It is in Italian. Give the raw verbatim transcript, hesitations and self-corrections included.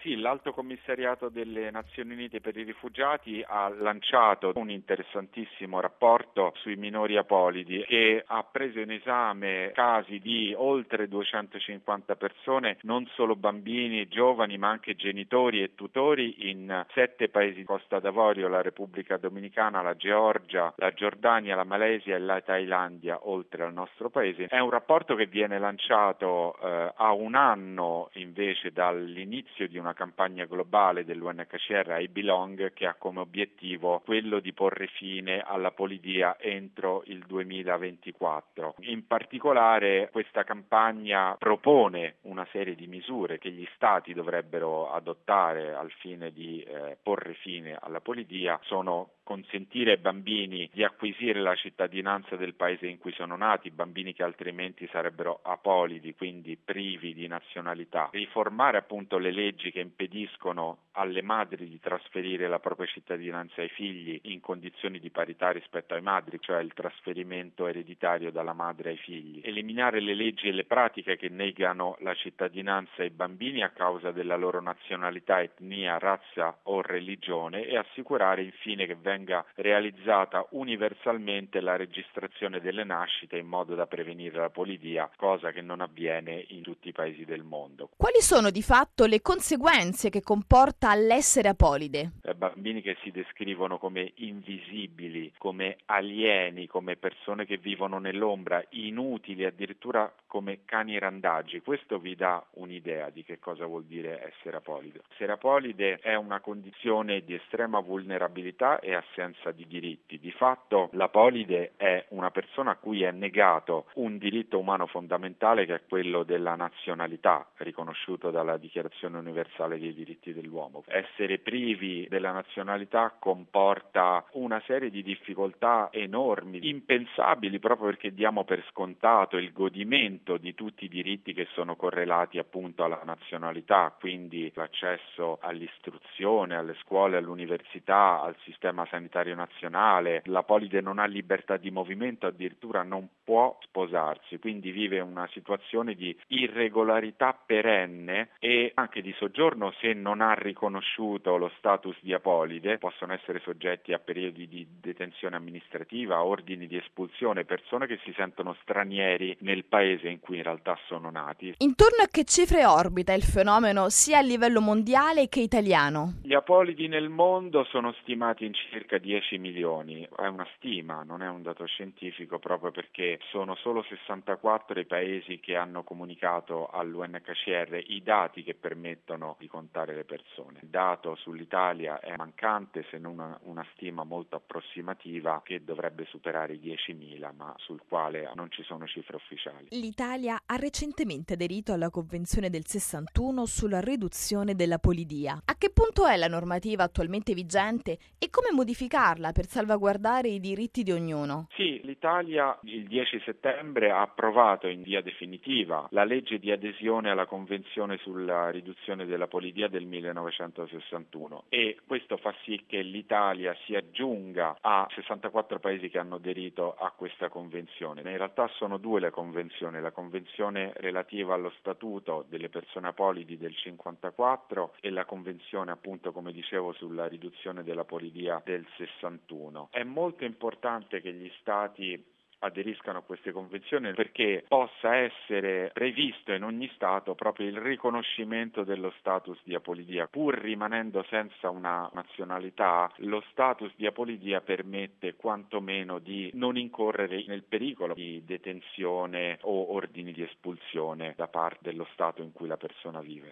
Sì, l'Alto Commissariato delle Nazioni Unite per i Rifugiati ha lanciato un interessantissimo rapporto sui minori apolidi che ha preso in esame casi di oltre duecentocinquanta persone, non solo bambini, giovani, ma anche genitori e tutori in sette paesi: Costa d'Avorio, la Repubblica Dominicana, la Georgia, la Giordania, la Malesia e la Thailandia, oltre al nostro paese. È un rapporto che viene lanciato eh, a un anno invece dall'inizio di una campagna globale dell'U N H C R, I Belong, che ha come obiettivo quello di porre fine all'apolidia entro il duemilaventiquattro. In particolare questa campagna propone una serie di misure che gli Stati dovrebbero adottare al fine di eh, porre fine all'apolidia. Sono consentire ai bambini di acquisire la cittadinanza del paese in cui sono nati, bambini che altrimenti sarebbero apolidi, quindi privi di nazionalità, riformare appunto le leggi che impediscono alle madri di trasferire la propria cittadinanza ai figli in condizioni di parità rispetto ai madri, cioè il trasferimento ereditario dalla madre ai figli, eliminare le leggi e le pratiche che negano la cittadinanza ai bambini a causa della loro nazionalità, etnia, razza o religione, e assicurare infine che venga realizzata universalmente la registrazione delle nascite in modo da prevenire l'apolidia, cosa che non avviene in tutti i paesi del mondo. Quali sono di fatto le conseguenze che comporta l'essere apolide? Eh, bambini che si descrivono come invisibili, come alieni, come persone che vivono nell'ombra, inutili, addirittura come cani randaggi. Questo vi dà un'idea di che cosa vuol dire essere apolide. Essere apolide è una condizione di estrema vulnerabilità e assenza di diritti. Di fatto l'apolide è una persona a cui è negato un diritto umano fondamentale, che è quello della nazionalità, riconosciuto dalla Dichiarazione Universale dei Diritti dell'Uomo. Essere privi della nazionalità comporta una serie di difficoltà enormi, impensabili, proprio perché diamo per scontato il godimento di tutti i diritti che sono correlati appunto alla nazionalità, quindi l'accesso all'istruzione, alle scuole, all'università, al sistema sanitario nazionale. L'apolide non ha libertà di movimento, addirittura non può sposarsi, quindi vive una situazione di irregolarità perenne e anche di soggiorno. Se non ha riconosciuto lo status di apolide, possono essere soggetti a periodi di detenzione amministrativa, ordini di espulsione, persone che si sentono stranieri nel paese in cui in realtà sono nati. Intorno a che cifre orbita il fenomeno sia a livello mondiale che italiano? Gli apolidi nel mondo sono stimati in circa dieci milioni, è una stima, non è un dato scientifico, proprio perché sono solo sessantaquattro i paesi che hanno comunicato all'U N H C R i dati che permettono di contare le persone. Il dato sull'Italia è mancante, se non una, una stima molto approssimativa che dovrebbe superare i diecimila, ma sul quale non ci sono cifre ufficiali. L'Italia ha recentemente aderito alla Convenzione del sessantuno sulla riduzione dell'apolidia. A che punto è la normativa attualmente vigente e come modificarla per salvaguardare i diritti di ognuno? Sì, l'Italia il dieci settembre ha approvato in via definitiva la legge di adesione alla Convenzione sulla riduzione dell'apolidia del millenovecentosessantuno, e questo fa sì che l'Italia si aggiunga a sessantaquattro paesi che hanno aderito a questa convenzione. In realtà sono due le convenzioni, la convenzione relativa allo statuto delle persone apolidi del cinquantaquattro e la convenzione, appunto come dicevo, sulla riduzione dell'apolidia del sessantuno. È molto importante che gli Stati aderiscano a queste convenzioni perché possa essere previsto in ogni Stato proprio il riconoscimento dello status di apolidia. Pur rimanendo senza una nazionalità, lo status di apolidia permette quantomeno di non incorrere nel pericolo di detenzione o ordini di espulsione da parte dello Stato in cui la persona vive.